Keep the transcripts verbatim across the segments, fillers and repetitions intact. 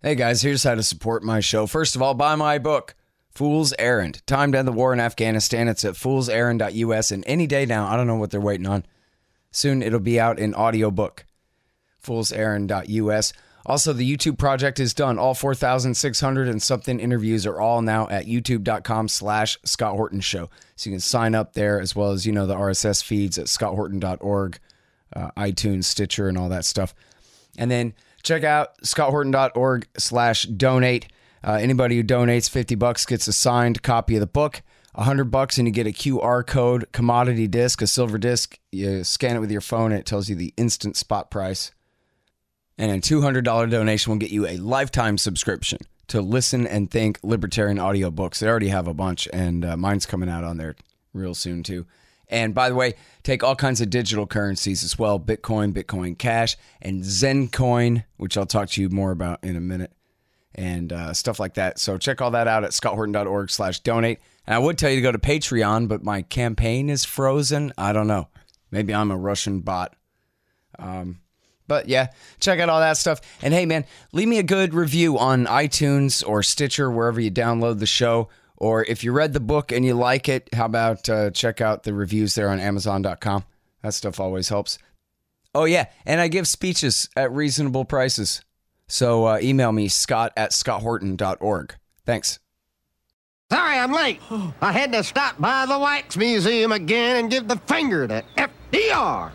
Hey guys, here's how to support my show. First of all, buy my book, Fool's Errand. Time to End the War in Afghanistan. It's at fools errand dot U S, and any day now, I don't know what they're waiting on. Soon it'll be out in audiobook, fools errand dot U S. Also, the YouTube project is done. All four thousand six hundred and something interviews are all now at youtube.com slash Scott Horton Show. So you can sign up there, as well as, you know, the R S S feeds at scott horton dot org, uh, iTunes, Stitcher, and all that stuff. And then check out scott horton dot org slash donate. Uh, anybody who donates fifty bucks gets a signed copy of the book. one hundred bucks and you get a Q R code commodity disc, a silver disc. You scan it with your phone and it tells you the instant spot price. And a two hundred dollars donation will get you a lifetime subscription to Listen and Think Libertarian audiobooks. They already have a bunch, and uh, mine's coming out on there real soon too. And by the way, take all kinds of digital currencies as well. Bitcoin, Bitcoin Cash, and Zencoin, which I'll talk to you more about in a minute, and uh, stuff like that. So check all that out at scott horton dot org slash donate. And I would tell you to go to Patreon, but my campaign is frozen. I don't know. Maybe I'm a Russian bot. Um, but yeah, check out all that stuff. And hey, man, leave me a good review on iTunes or Stitcher, wherever you download the show. Or if you read the book and you like it, how about uh, check out the reviews there on amazon dot com. That stuff always helps. Oh, yeah, and I give speeches at reasonable prices. So uh, email me, scott at scott horton dot org. Thanks. Sorry I'm late. I had to stop by the Wax Museum again and give the finger to F D R.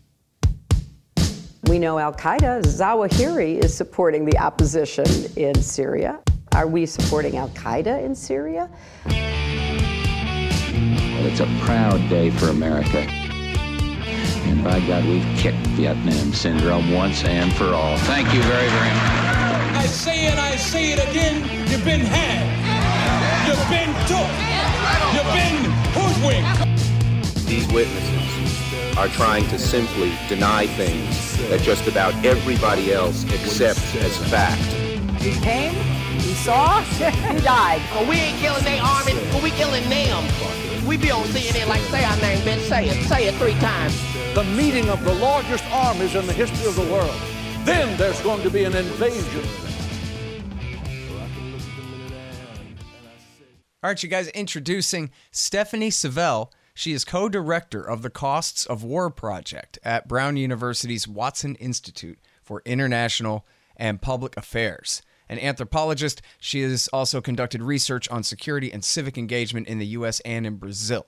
We know Al-Qaeda, Zawahiri, is supporting the opposition in Syria. Are we supporting Al-Qaeda in Syria? Well, it's a proud day for America. And by God, we've kicked Vietnam syndrome once and for all. Thank you very, very much. I say it, I say it again, you've been had. You've been took. You've been hoodwinked. These witnesses are trying to simply deny things that just about everybody else accepts as fact. He came, he saw, he died. Well, we ain't killing their army, but we killing them. We be on C N N like, say our name, bitch, say it. Say it three times. The meeting of the largest armies in the history of the world. Then there's going to be an invasion. All right, you guys, introducing Stephanie Savelle. She is co-director of the Costs of War Project at Brown University's Watson Institute for International and Public Affairs. An anthropologist, she has also conducted research on security and civic engagement in the U S and in Brazil,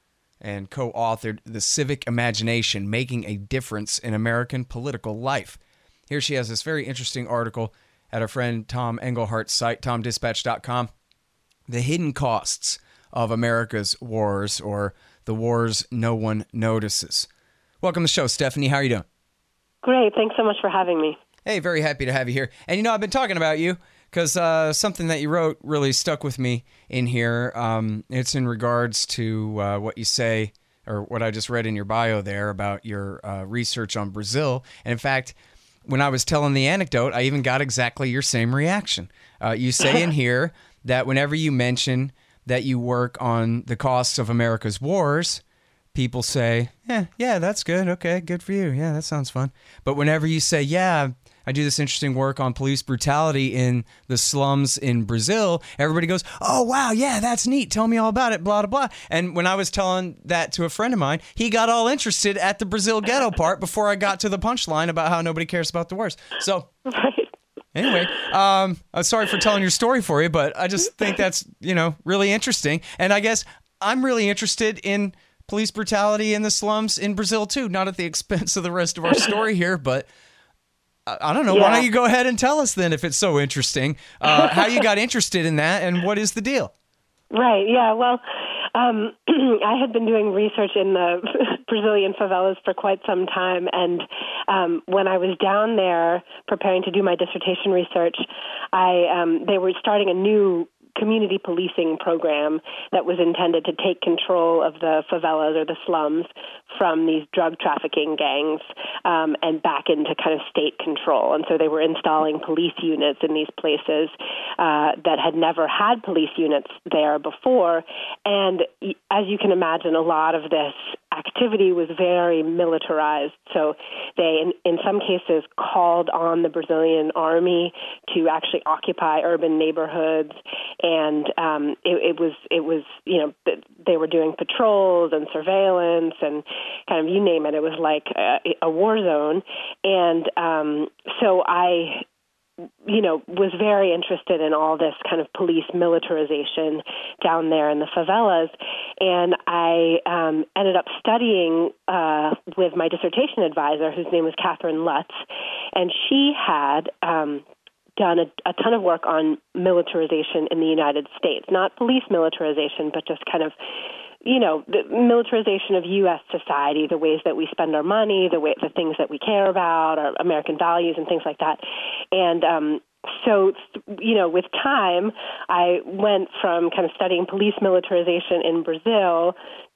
and co-authored The Civic Imagination, Making a Difference in American Political Life. Here she has this very interesting article at our friend Tom Englehart's site, tom dispatch dot com. The Hidden Costs of America's Wars, or the Wars No One Notices. Welcome to the show, Stephanie. How are you doing? Great. Thanks so much for having me. Hey, very happy to have you here. And, you know, I've been talking about you because uh, something that you wrote really stuck with me in here. Um, it's in regards to uh, what you say, or what I just read in your bio there about your uh, research on Brazil. And, in fact, when I was telling the anecdote, I even got exactly your same reaction. Uh, you say in here that whenever you mention that you work on the costs of America's wars, people say, yeah, yeah, that's good. Okay, good for you. Yeah, that sounds fun. But whenever you say, yeah, I do this interesting work on police brutality in the slums in Brazil, everybody goes, oh, wow, yeah, that's neat. Tell me all about it, blah, blah, blah. And when I was telling that to a friend of mine, he got all interested at the Brazil ghetto part before I got to the punchline about how nobody cares about the wars. So anyway, um, I'm sorry for telling your story for you, but I just think that's, you know, really interesting. And I guess I'm really interested in police brutality in the slums in Brazil, too, not at the expense of the rest of our story here, but I, I don't know. Yeah. Why don't you go ahead and tell us then, if it's so interesting, uh, how you got interested in that and what is the deal? Right. Yeah. Well, um, I had been doing research in the Brazilian favelas for quite some time. And um, when I was down there preparing to do my dissertation research, I um, they were starting a new community policing program that was intended to take control of the favelas or the slums from these drug trafficking gangs um, and back into kind of state control. And so they were installing police units in these places uh, that had never had police units there before. And as you can imagine, a lot of this activity was very militarized. So they, in, in some cases, called on the Brazilian army to actually occupy urban neighborhoods, and um, it, it was it was you know they were doing patrols and surveillance and kind of you name it. It was like a, a war zone, and um, so I. you know, was very interested in all this kind of police militarization down there in the favelas. And I um, ended up studying uh, with my dissertation advisor, whose name was Catherine Lutz, and she had um, done a, a ton of work on militarization in the United States, not police militarization, but just kind of you know, the militarization of U S society, the ways that we spend our money, the way, the things that we care about, our American values and things like that. And um, so, you know, with time, I went from kind of studying police militarization in Brazil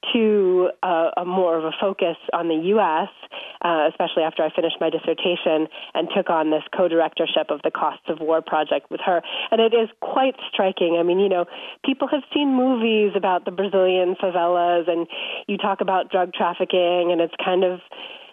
to uh, a more of a focus on the U S, uh, especially after I finished my dissertation and took on this co-directorship of the Costs of War project with her. And it is quite striking. I mean, you know, people have seen movies about the Brazilian favelas, and you talk about drug trafficking, and it's kind of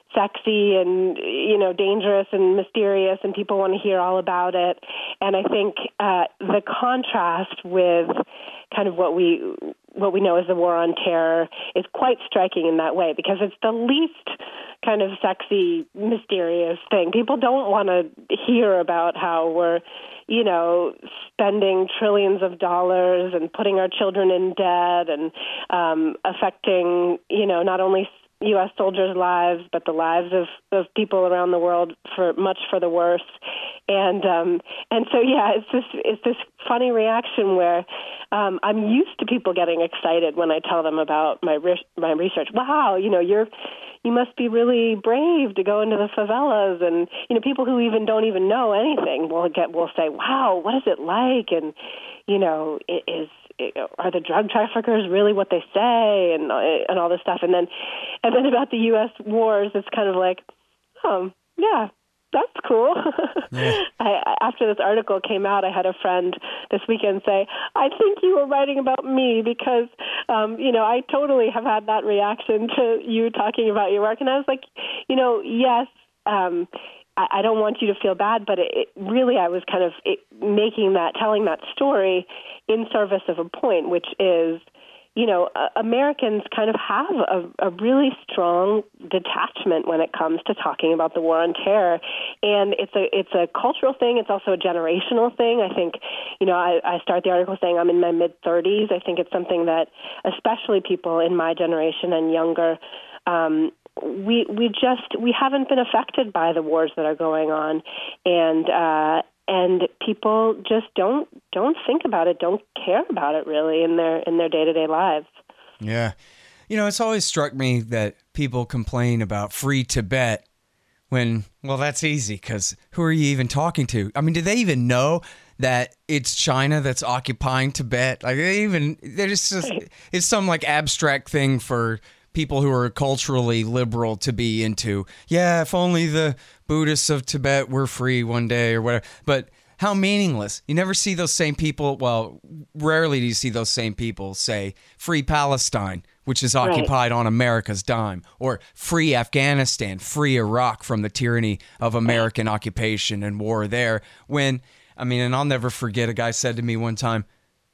sexy and, you know, dangerous and mysterious, and people want to hear all about it. And I think uh, the contrast with kind of what we what we know as the War on Terror is quite striking in that way, because it's the least kind of sexy, mysterious thing. People don't want to hear about how we're, you know, spending trillions of dollars and putting our children in debt and um, affecting, you know, not only U S soldiers' lives, but the lives of, of people around the world for much for the worse. And um, and so, yeah, it's this it's this funny reaction where um, I'm used to people getting excited when I tell them about my re- my research. Wow, you know, you're you must be really brave to go into the favelas, and you know, people who even don't even know anything will get will say, "Wow, what is it like?" And you know, it is. Are the drug traffickers really what they say, and and all this stuff, and then and then about the U S wars, it's kind of like, oh yeah, that's cool. Yeah. I, after this article came out, I had a friend this weekend say, I think you were writing about me because, um, you know, I totally have had that reaction to you talking about your work, and I was like, you know, yes. Um, I don't want you to feel bad, but it, it really, I was kind of it, making that, telling that story in service of a point, which is, you know, uh, Americans kind of have a, a really strong detachment when it comes to talking about the War on Terror, and it's a it's a cultural thing. It's also a generational thing. I think, you know, I, I start the article saying I'm in my mid thirties. I think it's something that, especially people in my generation and younger, um, we we just we haven't been affected by the wars that are going on, and uh, and people just don't don't think about it, don't care about it really in their in their day-to-day lives. Yeah. You know, it's always struck me that people complain about free Tibet when, well, that's easy because who are you even talking to? I mean, do they even know that it's China that's occupying Tibet? Like, they even, they're just, it's some like abstract thing for people who are culturally liberal to be into. Yeah, if only the Buddhists of Tibet were free one day or whatever. But how meaningless. You never see those same people, well, rarely do you see those same people say, free Palestine, which is occupied right. on America's dime, or free Afghanistan, free Iraq from the tyranny of American occupation and war there. When, I mean, and I'll never forget, a guy said to me one time,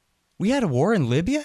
we had a war in Libya?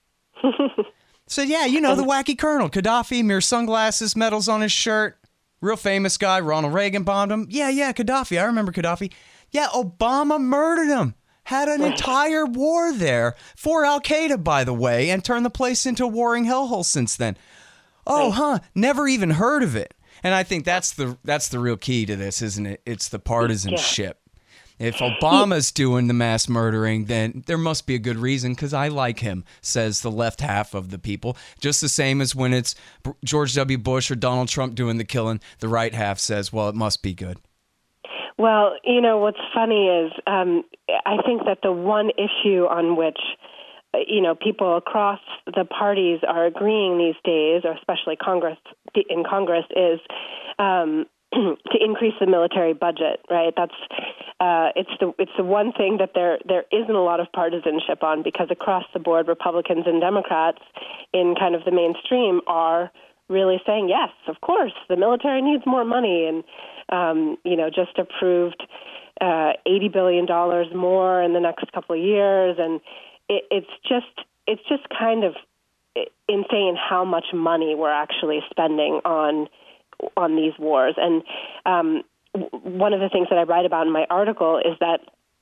So, yeah, you know, the wacky colonel, Gaddafi, mirror sunglasses, medals on his shirt, real famous guy, Ronald Reagan bombed him. Yeah, yeah, Gaddafi, I remember Gaddafi. Yeah, Obama murdered him, had an entire war there for Al-Qaeda, by the way, and turned the place into a warring hellhole since then. Oh, huh, never even heard of it. And I think that's the that's the real key to this, isn't it? It's the partisanship. If Obama's doing the mass murdering, then there must be a good reason, because I like him, says the left half of the people. Just the same as when it's George W. Bush or Donald Trump doing the killing, the right half says, well, it must be good. Well, you know, what's funny is um, I think that the one issue on which, you know, people across the parties are agreeing these days, or especially Congress in Congress, is um, to increase the military budget, right? That's uh, it's the it's the one thing that there there isn't a lot of partisanship on, because across the board, Republicans and Democrats in kind of the mainstream are really saying, yes, of course, the military needs more money, and um, you know, just approved uh, eighty billion dollars more in the next couple of years, and it, it's just it's just kind of insane how much money we're actually spending on on these wars. And um, one of the things that I write about in my article is that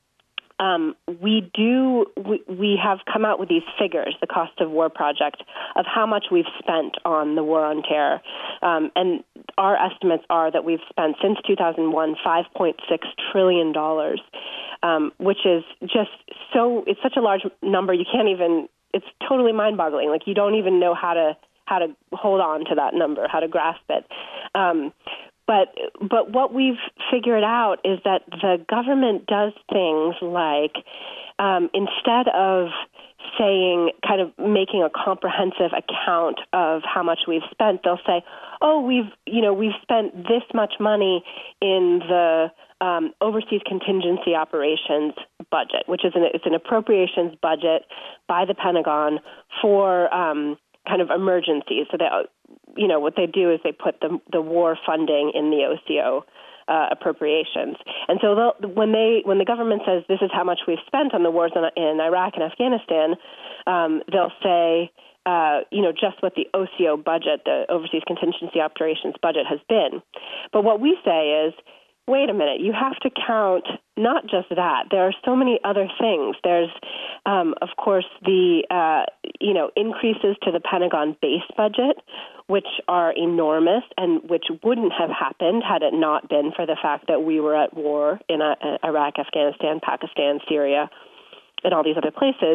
Um, we do. We, we have come out with these figures, the Cost of War Project, of how much we've spent on the war on terror, um, and our estimates are that we've spent since two thousand one five point six trillion dollars, um, which is just so. It's such a large number. You can't even. It's totally mind-boggling. Like you don't even know how to how to hold on to that number, how to grasp it. Um, But but what we've figured out is that the government does things like um, instead of saying, kind of making a comprehensive account of how much we've spent, they'll say, oh, we've you know we've spent this much money in the um, overseas contingency operations budget, which is an it's an appropriations budget by the Pentagon for um, kind of emergencies. So that. You know, what they do is they put the the war funding in the O C O uh, appropriations, and so when they when the government says this is how much we've spent on the wars in, in Iraq and Afghanistan, um, they'll say, uh, you know, just what the O C O budget, the Overseas Contingency Operations budget, has been. But what we say is, wait a minute, you have to count not just that. There are so many other things. There's, um, of course, the uh, you know increases to the Pentagon base budget, which are enormous and which wouldn't have happened had it not been for the fact that we were at war in uh, Iraq, Afghanistan, Pakistan, Syria, and all these other places.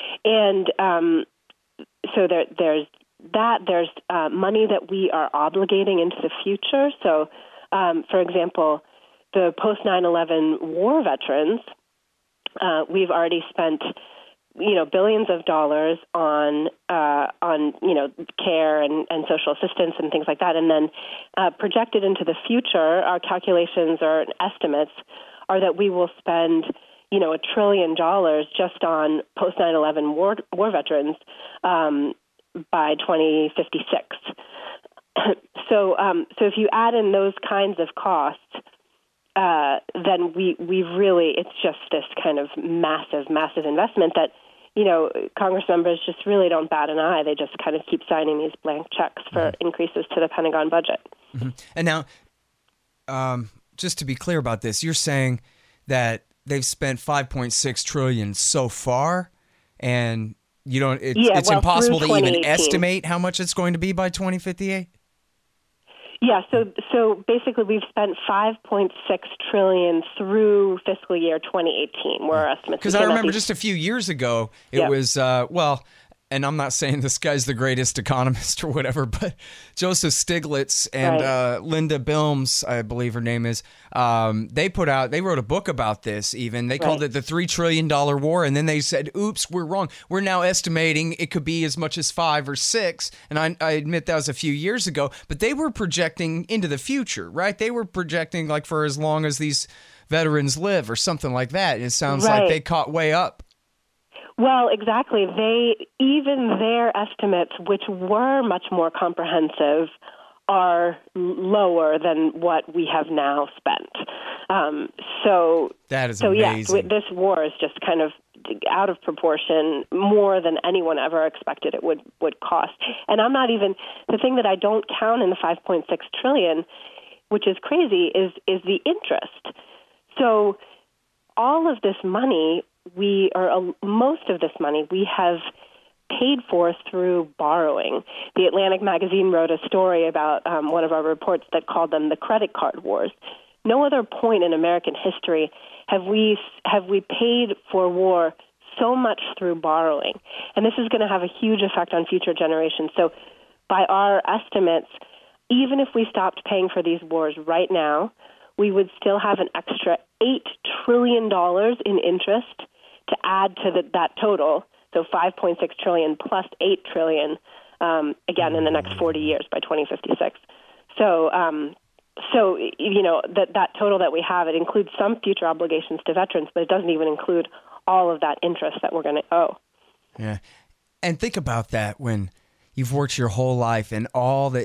And um, so there, there's that. There's uh, money that we are obligating into the future. So, um, for example, the post nine eleven war veterans, uh, we've already spent you know, billions of dollars on, uh, on you know, care and, and social assistance and things like that. And then uh, projected into the future, our calculations or estimates are that we will spend, you know, a trillion dollars just on post nine eleven war, war veterans um, by twenty fifty-six. so, um, so if you add in those kinds of costs, uh, then we, we really, it's just this kind of massive, massive investment that, you know, Congress members just really don't bat an eye. They just kind of keep signing these blank checks for mm-hmm. increases to the Pentagon budget. Mm-hmm. And now, um, just to be clear about this, you're saying that they've spent five point six trillion dollars so far, and you don't. It's, yeah, it's well, impossible to even estimate how much it's going to be by twenty fifty-eight. Yeah, so so basically we've spent five point six trillion dollars through fiscal year twenty eighteen, where our estimates. Because I remember just a few years ago, it yeah. was, uh, well, and I'm not saying this guy's the greatest economist or whatever, but Joseph Stiglitz and right. uh, Linda Bilmes, I believe her name is, um, they put out, they wrote a book about this even. They called right. it the three trillion dollars war, and then they said, oops, we're wrong. We're now estimating it could be as much as five or six, and I, I admit that was a few years ago, but they were projecting into the future, right? They were projecting like for as long as these veterans live or something like that. And it sounds right. like they caught way up. Well, exactly. They even their estimates, which were much more comprehensive, are lower than what we have now spent. Um, so that is so amazing. yeah, this war is just kind of out of proportion, more than anyone ever expected it would would cost. And I'm not even the thing that I don't count in the five point six trillion, which is crazy, is is the interest. So all of this money. We or uh, most of this money we have paid for through borrowing. The Atlantic magazine wrote a story about um, one of our reports that called them the credit card wars. No other point in American history have we have we paid for war so much through borrowing, and this is going to have a huge effect on future generations. So, by our estimates, even if we stopped paying for these wars right now, we would still have an extra eight trillion dollars in interest to add to the, that total, so five point six trillion dollars plus eight trillion dollars, um, again, in the next forty years by twenty fifty-six. So, um, so you know, that, that total that we have, it includes some future obligations to veterans, but it doesn't even include all of that interest that we're going to owe. Yeah. And think about that when you've worked your whole life and all that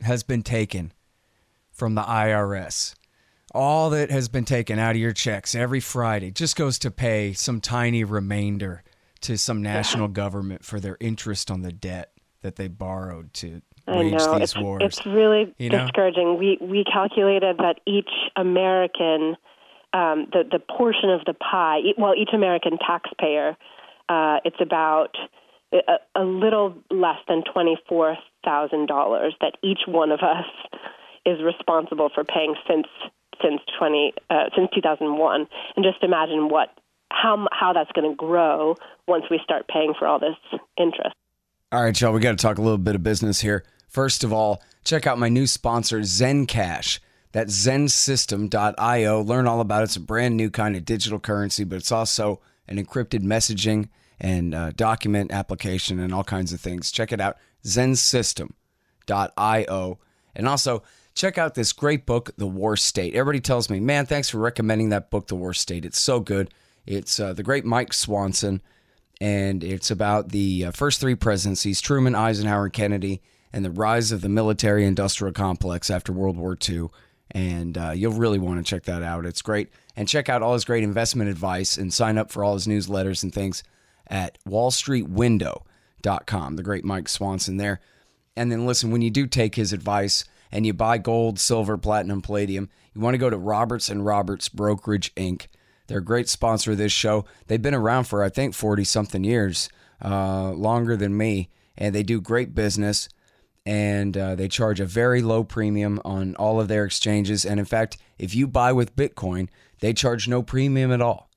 has been taken from the I R S, all that has been taken out of your checks every Friday just goes to pay some tiny remainder to some national yeah. government for their interest on the debt that they borrowed to wage I know. these it's, wars. It's really you know? discouraging. We we calculated that each American, um, the, the portion of the pie, well, each American taxpayer, uh, it's about a, a little less than twenty-four thousand dollars that each one of us is responsible for paying since since twenty uh, since two thousand one, and just imagine what how how that's going to grow once we start paying for all this interest. All right, y'all, we got to talk a little bit of business here. First of all, check out my new sponsor, Zencash. That's zen system dot io. Learn all about it. It's a brand new kind of digital currency, but it's also an encrypted messaging and uh, document application and all kinds of things. Check it out, zen system dot io. And also, check out this great book, The War State. Everybody tells me, man, thanks for recommending that book, The War State. It's so good. It's uh, the great Mike Swanson, and it's about the uh, first three presidencies, Truman, Eisenhower, and Kennedy, and the rise of the military-industrial complex after World War Two. And uh, you'll really want to check that out. It's great. And check out all his great investment advice and sign up for all his newsletters and things at wall street window dot com. The great Mike Swanson there. And then listen, when you do take his advice and you buy gold, silver, platinum, palladium, you want to go to Roberts and Roberts Brokerage, Incorporated. They're a great sponsor of this show. They've been around for, I think, forty-something years, uh, longer than me, and they do great business, and uh, they charge a very low premium on all of their exchanges. And, in fact, if you buy with Bitcoin, they charge no premium at all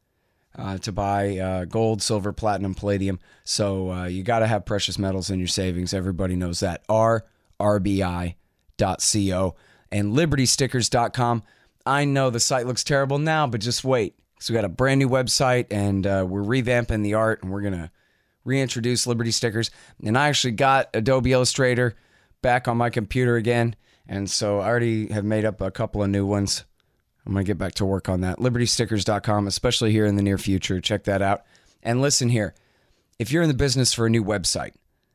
uh, to buy uh, gold, silver, platinum, palladium. So uh, you got to have precious metals in your savings. Everybody knows that. R R B I dot co and liberty stickers dot com. I know the site looks terrible now, but just wait. So we got a brand new website, and uh, we're revamping the art, and we're going to reintroduce Liberty Stickers. And I actually got Adobe Illustrator back on my computer again, and so I already have made up a couple of new ones. I'm going to get back to work on that. liberty stickers dot com, especially here in the near future. Check that out. And listen here, if you're in the business for a new website,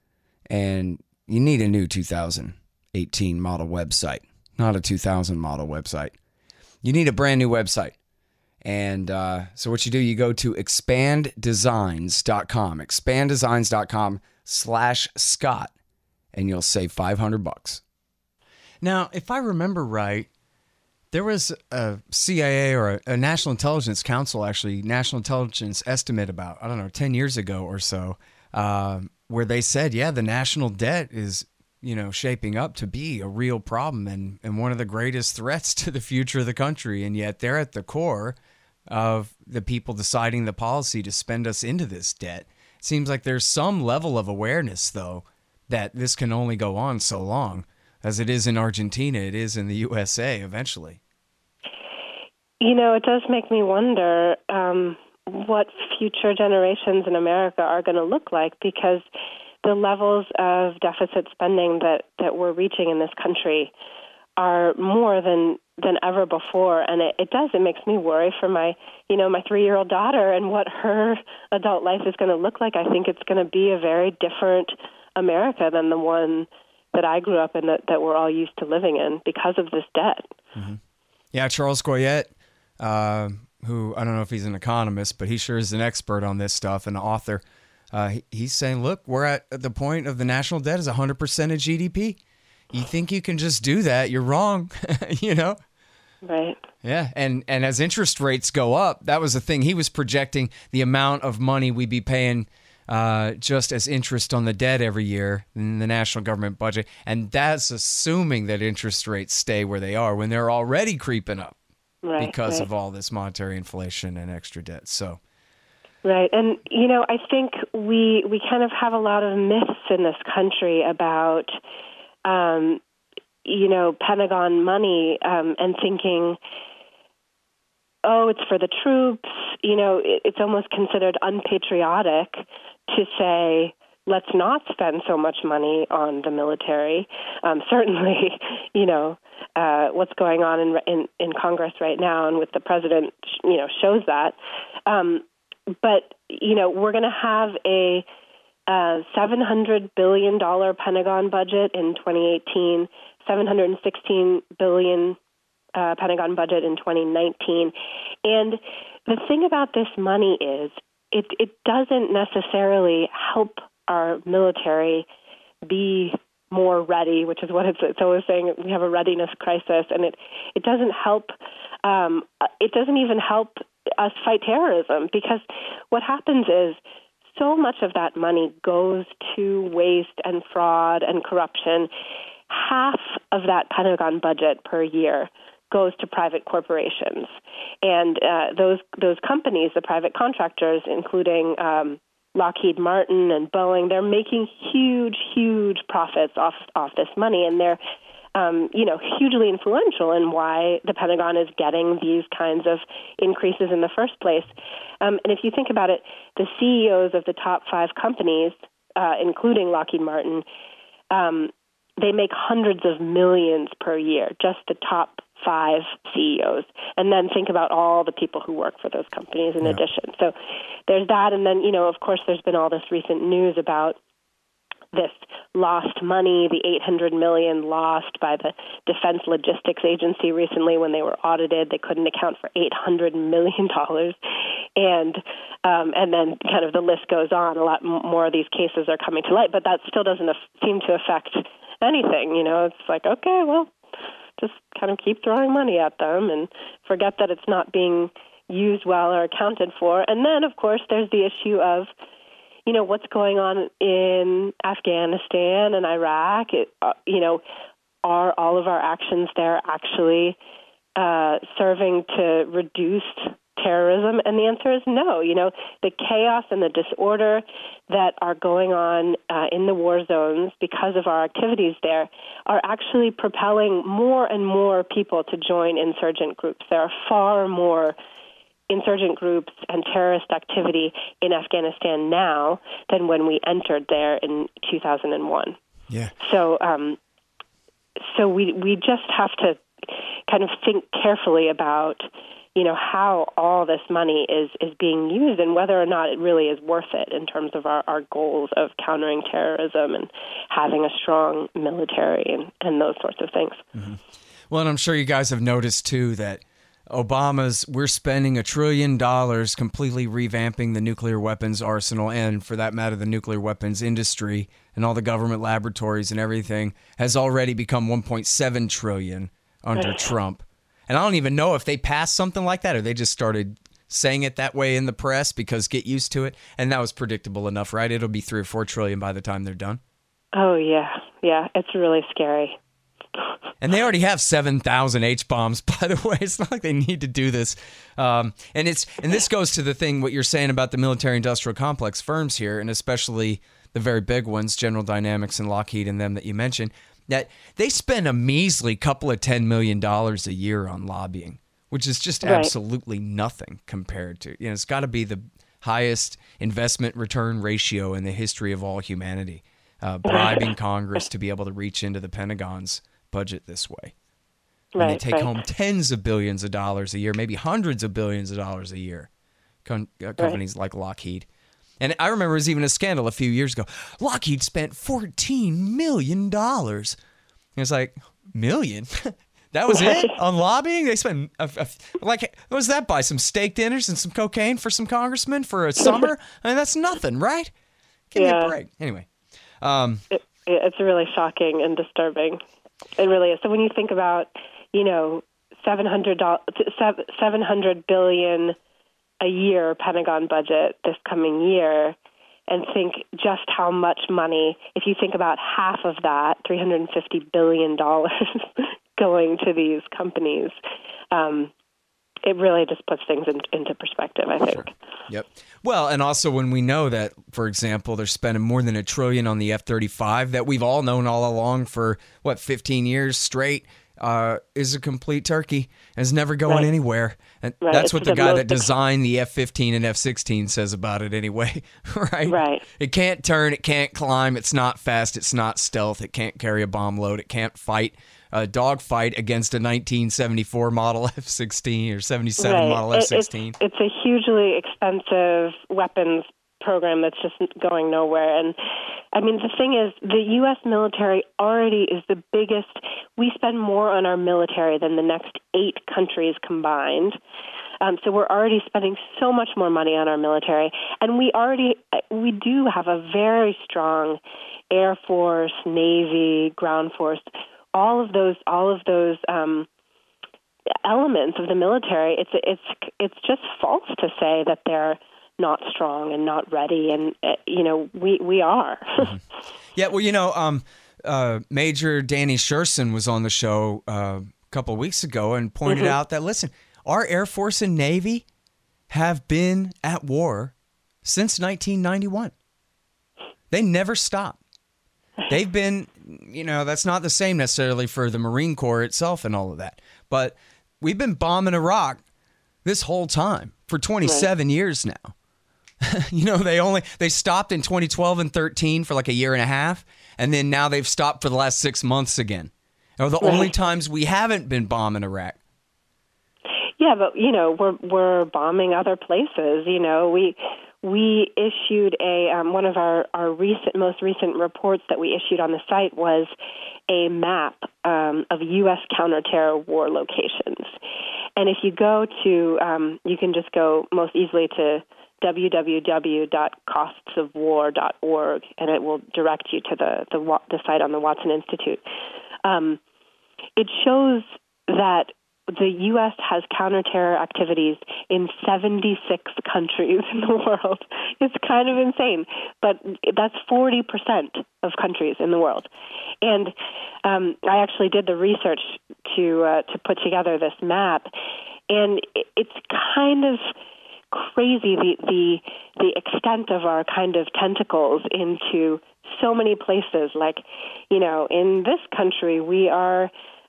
and you need a new two thousand eighteen model website, not a two thousand model website, you need a brand new website. And uh, so what you do, you go to expand designs dot com, expand designs dot com slash Scott, and you'll save five hundred bucks. Now, if I remember right, there was a C I A or a, a National Intelligence Council, actually, National Intelligence estimate about, I don't know, ten years ago or so, uh, where they said, yeah, the national debt is, you know, shaping up to be a real problem and, and one of the greatest threats to the future of the country. And yet they're at the core of the people deciding the policy to spend us into this debt. It seems like there's some level of awareness, though, that this can only go on so long. As it is in Argentina, it is in the U S A eventually. You know, it does make me wonder um, what future generations in America are going to look like, because the levels of deficit spending that, that we're reaching in this country are more than than ever before, and it, it does. It makes me worry for my, you know, my three-year-old daughter and what her adult life is going to look like. I think it's going to be a very different America than the one that I grew up in, that, that we're all used to living in because of this debt. Mm-hmm. Yeah, Charles Goyette, uh, who I don't know if he's an economist, but he sure is an expert on this stuff, and an author. Uh, he, he's saying, look, we're at the point of the national debt is one hundred percent of G D P. You think you can just do that? You're wrong, you know? Right. Yeah, and, and as interest rates go up, that was the thing. He was projecting the amount of money we'd be paying uh, just as interest on the debt every year in the national government budget. And that's assuming that interest rates stay where they are when they're already creeping up right, because right. of all this monetary inflation and extra debt. So... Right. And, you know, I think we we kind of have a lot of myths in this country about, um, you know, Pentagon money um, and thinking, oh, it's for the troops. You know, it, it's almost considered unpatriotic to say, let's not spend so much money on the military. Um, certainly, you know, uh, what's going on in, in, in Congress right now and with the president, you know, shows that. Um But, you know, we're going to have a uh, seven hundred billion dollars Pentagon budget in twenty eighteen, seven hundred sixteen billion dollars uh, Pentagon budget in twenty nineteen. And the thing about this money is it, it doesn't necessarily help our military be more ready, which is what it's, it's always saying. We have a readiness crisis, and it, it doesn't help. Um, it doesn't even help us fight terrorism, because what happens is so much of that money goes to waste and fraud and corruption. Half of that Pentagon budget per year goes to private corporations, and uh, those those companies, the private contractors, including um, Lockheed Martin and Boeing, they're making huge, huge profits off off this money, and they're um, you know hugely influential in why the Pentagon is getting these kinds of increases in the first place. Um, and if you think about it, the C E Os of the top five companies, uh, including Lockheed Martin, um, they make hundreds of millions per year, just the top five C E Os. And then think about all the people who work for those companies in yeah. addition. So there's that. And then, you know, of course, there's been all this recent news about this lost money, the eight hundred million dollars lost by the Defense Logistics Agency recently when they were audited. They couldn't account for eight hundred million dollars. And um, and then kind of the list goes on. A lot more of these cases are coming to light, but that still doesn't af- seem to affect anything. You know, it's like, okay, well, just kind of keep throwing money at them and forget that it's not being used well or accounted for. And then, of course, there's the issue of, you know, what's going on in Afghanistan and Iraq. It, uh, you know, are all of our actions there actually uh, serving to reduce terrorism? And the answer is no. You know, the chaos and the disorder that are going on uh, in the war zones because of our activities there are actually propelling more and more people to join insurgent groups. There are far more insurgent groups and terrorist activity in Afghanistan now than when we entered there in two thousand one. Yeah. So, um, so we we just have to kind of think carefully about, you know, how all this money is, is being used and whether or not it really is worth it in terms of our, our goals of countering terrorism and having a strong military and, and those sorts of things. Mm-hmm. Well, and I'm sure you guys have noticed, too, that Obama's, we're spending a trillion dollars completely revamping the nuclear weapons arsenal, and for that matter, the nuclear weapons industry and all the government laboratories and everything has already become one point seven trillion dollars under Trump. And I don't even know if they passed something like that or they just started saying it that way in the press because get used to it. And that was predictable enough, right? It'll be three or four trillion by the time they're done. Oh, yeah. Yeah, it's really scary. And they already have seven thousand H-bombs, by the way. It's not like they need to do this. Um, and it's and this goes to the thing, what you're saying about the military-industrial complex firms here, and especially the very big ones, General Dynamics and Lockheed and them that you mentioned, that they spend a measly couple of ten million dollars a year on lobbying, which is just right. absolutely nothing compared to, you know, it's got to be the highest investment return ratio in the history of all humanity, uh, bribing Congress to be able to reach into the Pentagon's budget this way. And right, they take right. home tens of billions of dollars a year, maybe hundreds of billions of dollars a year, Com- uh, companies right. like Lockheed. And I remember it was even a scandal a few years ago. Lockheed spent fourteen million dollars. And it's like, million? That was it on lobbying? They spent, a, a, like, what was that, buy some steak dinners and some cocaine for some congressmen for a summer? I mean, that's nothing, right? Give yeah. me a break. Anyway. Um, it, it's really shocking and disturbing. It really is. So when you think about, you know, seven hundred billion dollars a year Pentagon budget this coming year, and think just how much money, if you think about half of that, three hundred fifty billion dollars going to these companies, um, it really just puts things in, into perspective, I think. Sure. Yep. Well, and also when we know that, for example, they're spending more than a trillion on the F thirty-five that we've all known all along for, what, fifteen years straight, uh, is a complete turkey and is never going right. anywhere. And right. that's it's what the, the guy that designed the F fifteen and F sixteen says about it anyway, right? Right. It can't turn, it can't climb, it's not fast, it's not stealth, it can't carry a bomb load, it can't fight a dogfight against a nineteen seventy-four model F sixteen or seventy-seven right. model F sixteen. It's, it's a hugely expensive weapons program that's just going nowhere. And I mean, the thing is, the U S military already is the biggest. We spend more on our military than the next eight countries combined. Um, so we're already spending so much more money on our military, and we already we do have a very strong Air Force, Navy, ground force. All of those, all of those um, elements of the military. It's it's it's just false to say that they're not strong and not ready, and uh, you know we we are. Mm-hmm. Yeah, well, you know, um, uh, Major Danny Sherson was on the show uh, a couple of weeks ago and pointed mm-hmm. out that listen. Our Air Force and Navy have been at war since nineteen ninety-one. They never stop. They've been, you know, that's not the same necessarily for the Marine Corps itself and all of that. But we've been bombing Iraq this whole time for twenty-seven right. years now. You know, they only, they stopped in twenty twelve and thirteen for like a year and a half. And then now they've stopped for the last six months again. They're the right. only times we haven't been bombing Iraq. Yeah, but you know we're we're bombing other places. You know we we issued a um, one of our, our recent most recent reports that we issued on the site was a map um, of U S counterterror war locations. And if you go to um, you can just go most easily to w w w dot costs of war dot org, and it will direct you to the the, the site on the Watson Institute. Um, it shows that the U S has counterterror activities in seventy-six countries in the world. It's kind of insane, but that's forty percent of countries in the world. And um, I actually did the research to uh, to put together this map, and it's kind of crazy the the the extent of our kind of tentacles into so many places. Like, you know, in this country we are.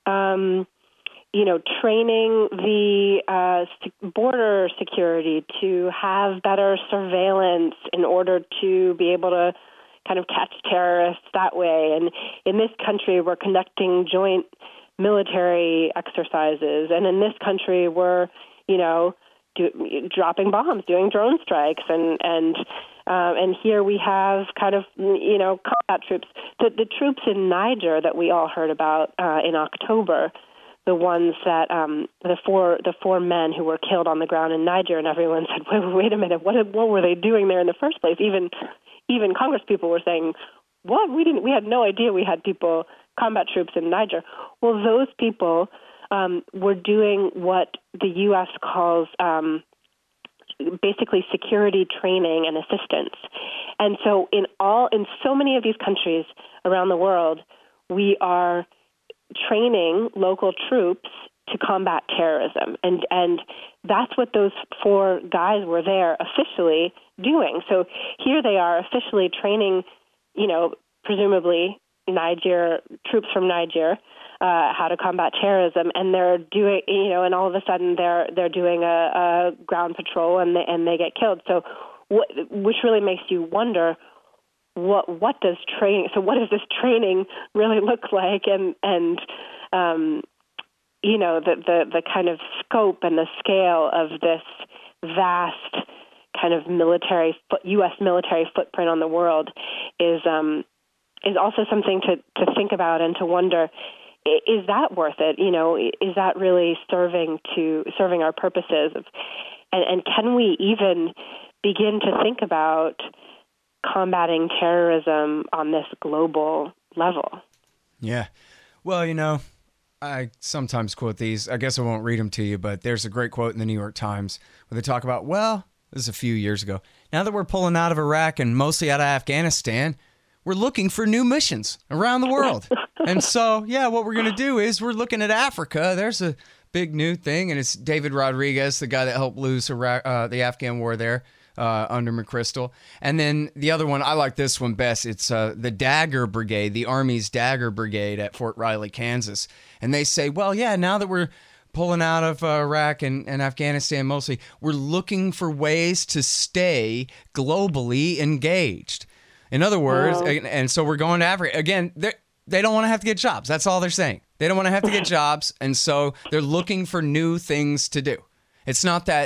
Um, you know, training the uh, border security to have better surveillance in order to be able to kind of catch terrorists that way. And in this country, we're conducting joint military exercises. And in this country, we're, you know, do, dropping bombs, doing drone strikes. And, and, uh, and here we have kind of, you know, combat troops. The, the troops in Niger that we all heard about uh, in October, the ones that um, the four the four men who were killed on the ground in Niger, and everyone said, "Wait, wait a minute, what what were they doing there in the first place?" Even even Congress people were saying, "What? We didn't. We had no idea we had people, combat troops in Niger." Well, those people um, were doing what the U S calls um, basically security training and assistance. And so, in all in so many of these countries around the world, we are training local troops to combat terrorism. And and that's what those four guys were there officially doing. So here they are officially training, you know, presumably Niger, troops from Niger, uh, how to combat terrorism. And they're doing, you know, and all of a sudden they're they're doing a, a ground patrol and they, and they get killed. So what, which really makes you wonder, What what does training? So what does this training really look like? And and um, you know the, the the kind of scope and the scale of this vast kind of military U S military footprint on the world is um, is also something to, to think about and to wonder: is that worth it? You know, is that really serving to serving our purposes? Of, and and can we even begin to think about combating terrorism on this global level? Yeah. Well, you know, I sometimes quote these. I guess I won't read them to you, but there's a great quote in the New York Times where they talk about, well, this is a few years ago. Now that we're pulling out of Iraq and mostly out of Afghanistan, we're looking for new missions around the world. And so, yeah, what we're going to do is we're looking at Africa. There's a big new thing, and it's David Rodriguez, the guy that helped lose Iraq, uh, the Afghan war there. Uh, under McChrystal. And then the other one, I like this one best. It's uh, the Dagger Brigade, the Army's Dagger Brigade at Fort Riley, Kansas. And they say, well, yeah, now that we're pulling out of uh, Iraq and, and Afghanistan mostly, we're looking for ways to stay globally engaged. In other words, wow. and, and so we're going to Africa. Again, they don't want to have to get jobs. That's all they're saying. They don't want to have to get jobs. And so they're looking for new things to do. It's not that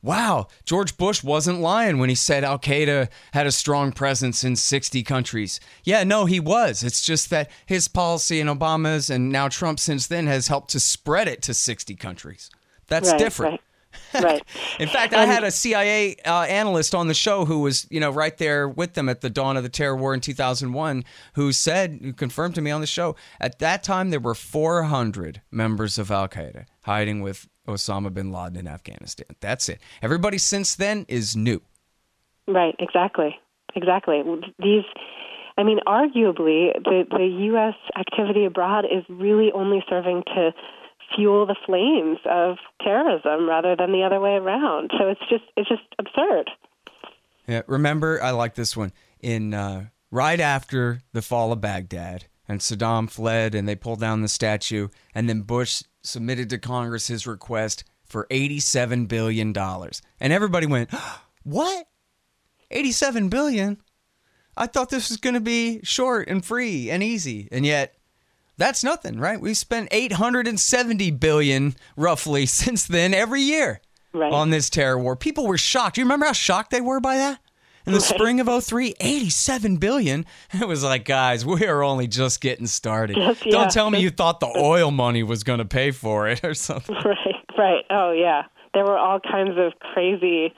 wow, George Bush wasn't lying when he said Al-Qaeda had a strong presence in sixty countries. Yeah, no, he was. It's just that his policy and Obama's and now Trump since then has helped to spread it to sixty countries. That's right, different. Right. Right. In fact, I had a C I A uh, analyst on the show who was, you know, right there with them at the dawn of the terror war in two thousand one, who said, who confirmed to me on the show, at that time there were four hundred members of Al-Qaeda hiding with Osama bin Laden in Afghanistan. That's it. Everybody since then is new. Right. Exactly. Exactly. These, I mean, arguably, the, the U S activity abroad is really only serving to fuel the flames of terrorism rather than the other way around. So it's just it's just absurd. Yeah, remember, I like this one. In uh, right after the fall of Baghdad and Saddam fled and they pulled down the statue, and then Bush submitted to Congress his request for eighty-seven billion dollars. And everybody went, what? eighty-seven billion dollars? I thought this was going to be short and free and easy. And yet, that's nothing, right? We've spent eight hundred seventy billion dollars roughly since then every year right. on this terror war. People were shocked. Do you remember how shocked they were by that? In the right. spring of oh three, eighty-seven billion dollars. It was like, guys, we are only just getting started. Yes, yeah. Don't tell me you thought the oil money was going to pay for it or something. Right, right. Oh, yeah. There were all kinds of crazy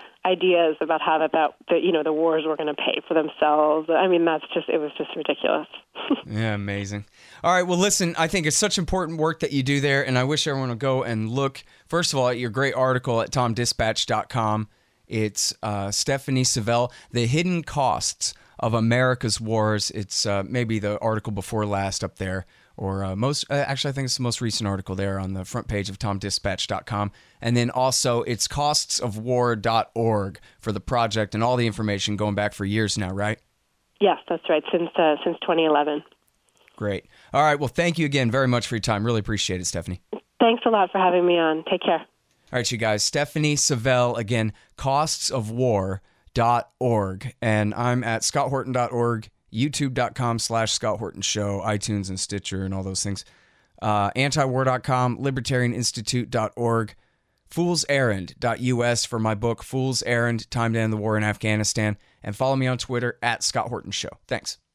ideas about how that, that, that you know, the wars were going to pay for themselves. I mean, that's just, it was just ridiculous. Yeah, amazing. All right, well, listen, I think it's such important work that you do there, and I wish everyone would go and look, first of all, at your great article at tom dispatch dot com. It's uh, Stephanie Savelle, The Hidden Costs of America's Wars. It's uh, maybe the article before last up there, or uh, most, uh, actually, I think it's the most recent article there on the front page of tom dispatch dot com. And then also, it's costs of war dot org for the project and all the information going back for years now, right? Yes, that's right, since uh, since twenty eleven. Great. All right, well, thank you again very much for your time. Really appreciate it, Stephanie. Thanks a lot for having me on. Take care. All right, you guys, Stephanie Savelle, again, costs of war dot org. And I'm at scott horton dot org, youtube dot com slash Scott Horton Show, iTunes and Stitcher and all those things. Uh, antiwar dot com, libertarian institute dot org, fools errand dot U S for my book, Fool's Errand, Time to End the War in Afghanistan. And follow me on Twitter at Scott Horton Show. Thanks.